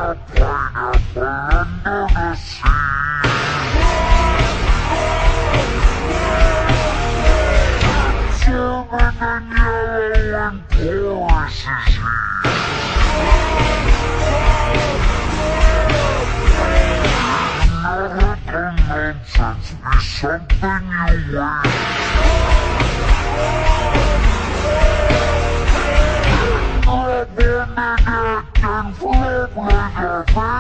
Something you want. I've been in it and flip like a